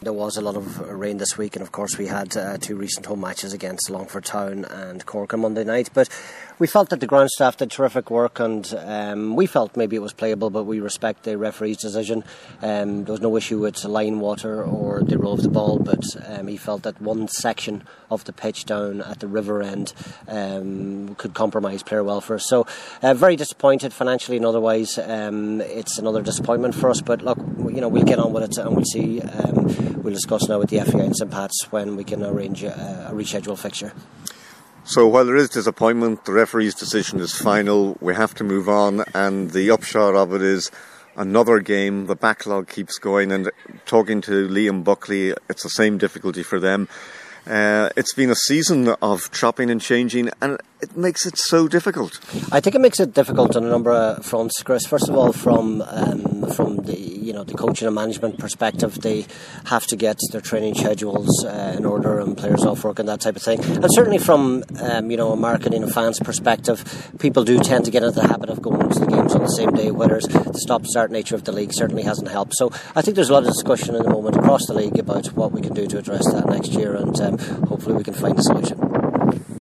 There was a lot of rain this week, and of course we had two recent home matches against Longford Town and Cork on Monday night, but we felt that the ground staff did terrific work, and we felt maybe it was playable, but we respect the referee's decision. There was no issue with line water or the roll of the ball, but he felt that one section of the pitch down at the river end could compromise player welfare. So very disappointed financially and otherwise. It's another disappointment for us, but look, we'll get on with it and we'll see. We'll discuss now with the FAI and St Pat's when we can arrange a rescheduled fixture. So while there is disappointment, the referee's decision is final. We have to move on, and the upshot of it is another game. The backlog keeps going, and talking to Liam Buckley, it's the same difficulty for them. It's been a season of chopping and changing, and it makes it so difficult. I think it makes it difficult on a number of fronts, Chris. First of all, from the coaching and management perspective, they have to get their training schedules in order and players off work and that type of thing. And certainly from a marketing and fans perspective, people do tend to get into the habit of going to the games on the same day, whereas the stop-start nature of the league certainly hasn't helped. So I think there's a lot of discussion at the moment across the league about what we can do to address that next year, and hopefully we can find a solution.